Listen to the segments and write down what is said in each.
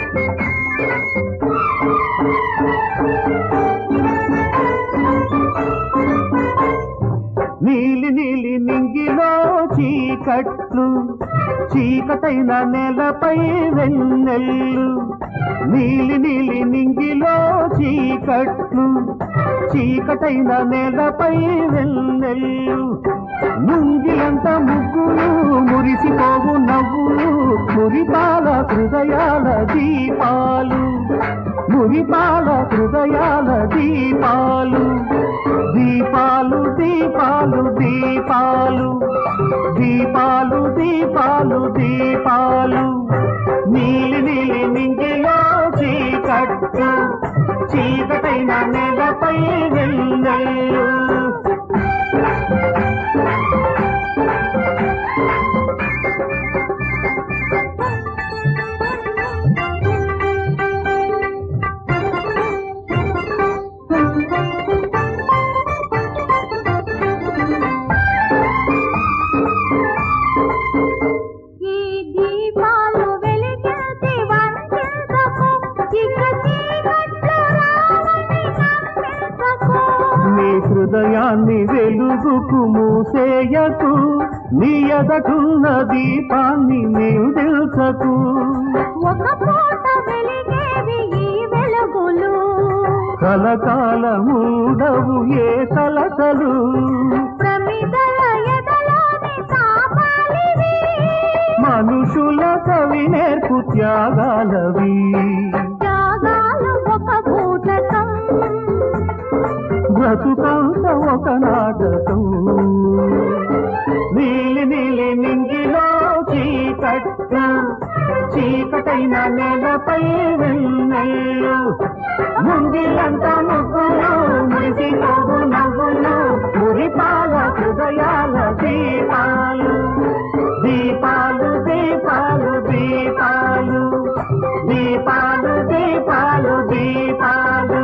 నీలి నీలి నింగిలో చీకట్లు, చీకటైన నేలపై వెన్నెల్లు. నీలి నీలి నింగిలో చీకట్లు, చీకటైన నేలపై వెన్నెల్లు. నుంగిలంత ముగ్గులు, మురిసిపోవు నవ్వులు, మురిపాల హృదయాల దీపాలు, మురిపాల హృదయాల దీపాలు. దీపాలు దీపాలు దీపాలు, దీపాలు దీపాలు దీపాలు. నీలి నీలి నింగిలో చీకట్లు, చీకటైన నేలపై వెన్నెల్లు. హృదయాన్ని వెలుగుకు మూసేయకు, నీ ఎదటున్న దీపాన్ని నిలుదిల్చకు. ఒక పూట వెలిగేవి ఈ వెలుగులు, కలకాలముండవు ఏ కలతలు. ప్రమిదల ఎదలోని తాపాలివి, మనుషుల కవి నేర్పు త్యాగాలవి. త్యాగాలు ఒక పూటకం, బ్రతుకంత ఒక నాటకం. నీలి నీలి నింగిలో చీకట్లు, చీకటైన నేలపై వెన్నెల్లు. ముంగిలంత ముగ్గులు, మురిసిపోవు నవ్వులు, మురిపాల హృదయాల దీపాలు. దీపాలు దీపాలు దీపాలు, దీపాలు దీపాలు దీపాలు.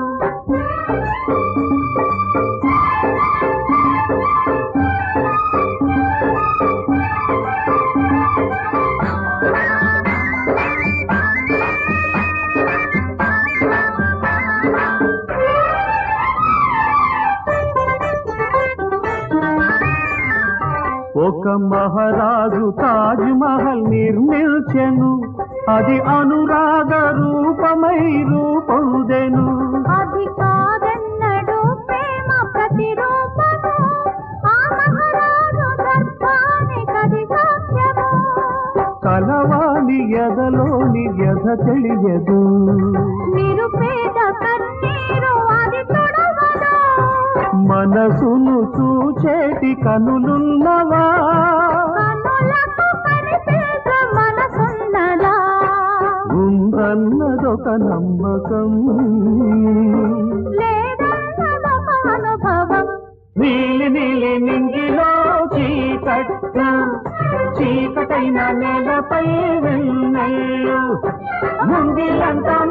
ఒక మహారాజు తాజ్ మహల్ నిర్మించెను, అది అనురాగ రూపమై రూపొందెను. అది కాదన్నడు ప్రేమ ప్రతిరూపము, ఆ మహారాజు దర్పానికది సాక్ష్యము. కలవాని ఎదలోని వ్యధ తెలియదు, నిరుపేద కన్నీరు అది తొడవదు. మనసును చూచేటి కనులున్నవా, కనులకు కనిపించే మనసున్నదా. ఉందన్నదొక నమ్మకం, లేదన్నదొక అనుభవం. నీలి నీలి నింగిలో చీకట్లు, చీకటైన నేలపై వెన్నెల్లు. ముంగిలంతా